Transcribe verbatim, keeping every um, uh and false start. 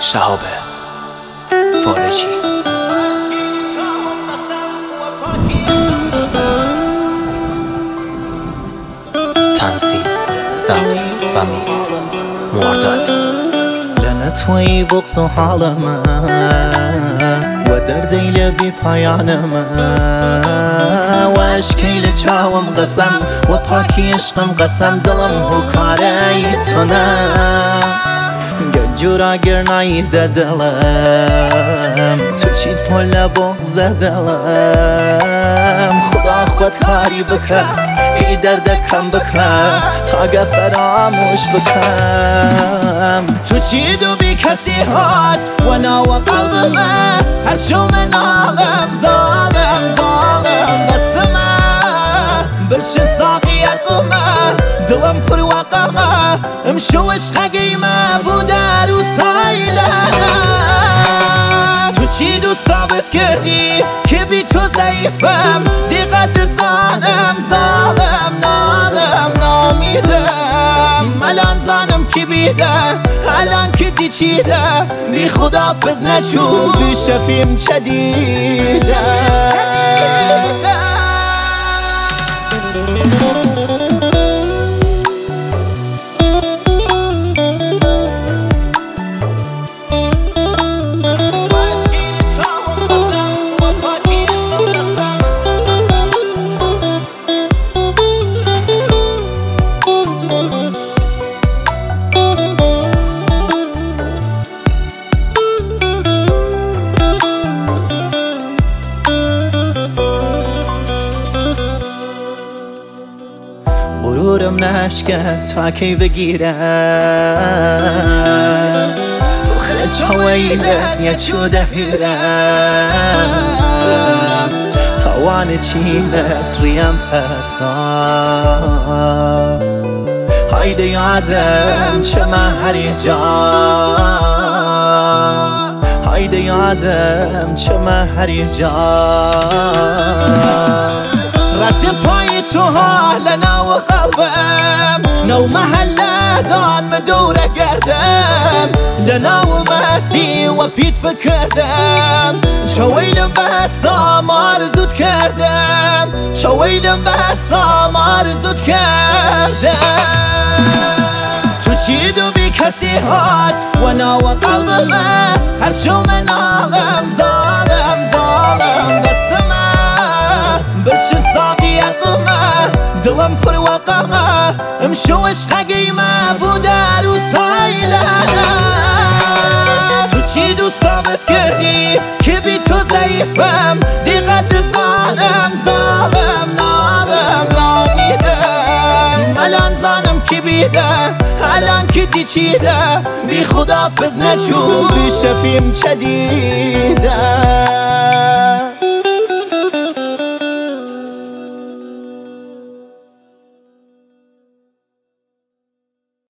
شهاب فالجی. تنظیم، ضبط و میکس مرداد. لنتوی بغض و حال من و دردی لبی پایان من و اشکی لچاوم قسم و پاکی عشقم قسم دلم هکاره تو نه گجورا گرنایی دلم تو چید پل بغض دلم خدا خود کاری بکن ای درد کم بکن تا گه فراموش بکن تو چید و بی کسی هات و ناو قلب من هرچو من عالم ظالم ظالم بس من برش ساقیت من دلم پر وقمه امشو عشق قیمه بودر و سایله تو چید و ثابت کردی که بی تو ضعیفم دیقت زانم ظالم نالم نامیدم الان زانم کی بیده الان که دی چیده بی خدا پز نچو بی شفیم چدیده غرورم نشکن تا کی بگیرم بخره چویلم یا چو دهیرم توان چیلت ریم پستان هایده یادم چه هری جا هایده یادم چه هری جا رد پای تو حال نو قلبم نو محله دان مدوره گردم لناو مسی و پیت فکردم شویلم بسام آرزوت کردم شویلم بسام آرزوت کردم تو چید و بی کسی هات و نو قلب من هرچو من عالم ظالم ظالم بس من برش ساقیت من دلم پر وقمه امشو عشق قیمه بودر و سایله تو چید و ثابت کردی که بی تو ضعیفم دیقت زانم ظالم نالم نامیدم الان زانم کی بیده الان که دی چیده بی خدا پز نچو بی شفیم چدیده